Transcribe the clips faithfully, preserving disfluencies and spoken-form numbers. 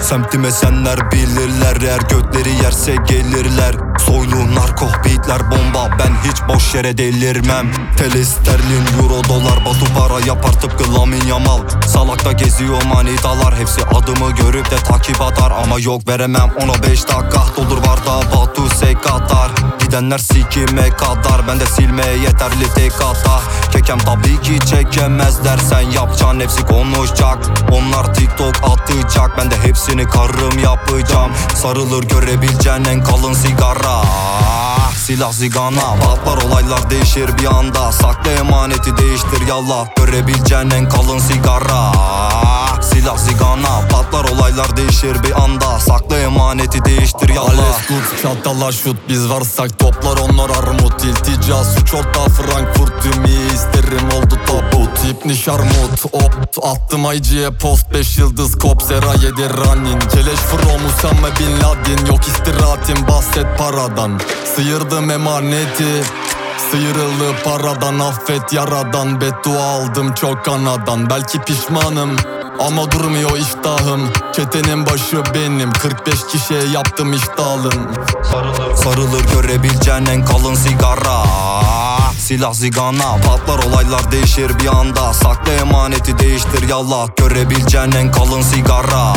Semtime senler bilirler, eğer götleri yerse gelirler. Soylu narko beatler bomba, ben hiç boş yere delirmem. T L sterlin euro dolar, Batu para yapar tıpkı Lamin Yamal. Salakta geziyor manitalar, hepsi adımı görüp de takip atar. Ama yok veremem ona beş dakika, doldur bardağı Batu sek atar. Gidenler sikime kadar, ben de silmeye yeterli tek hata. Kekem tabii ki çekemezler, sen yapacaksın hepsi konuşacak. Onlar TikTok atacak, ben de hepsini karım yapacağım. Sarılır görebileceğin en kalın sigara, silah zigana. Patlar olaylar değişir bir anda, sakla emaneti değiştir yallah. Görebileceğin en kalın sigara, silah zigana. Patlar olaylar değişir bir anda, sakla emaneti değiştir yallah. Alles gut, çatala şut, biz varsak toplar onlar armut. İltica suç orta Frankfurt, tüm iyi isterim oldu tabut. İpni şarmut, opt attım I G'ye post, beş yıldız kop sera yedi running. Keleş from Usame Bin Laden, yok istirahatim bahset paradan. Sıyırdım emaneti, sıyrıldı paradan, affet yaradan. Beddua aldım çok kanadan, belki pişmanım ama durmuyor iştahım. Çetenin başı benim, kırk beş kişiye yaptım iştahlım. Sarılır, sarılır görebileceğin en kalın sigara, silah zigana. Patlar olaylar değişir bir anda, sakla emaneti değiştir yallah. Görebileceğin en kalın sigara,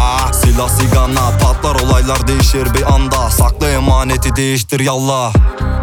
silah zigana. Patlar olaylar değişir bir anda, sakla emaneti değiştir yallah.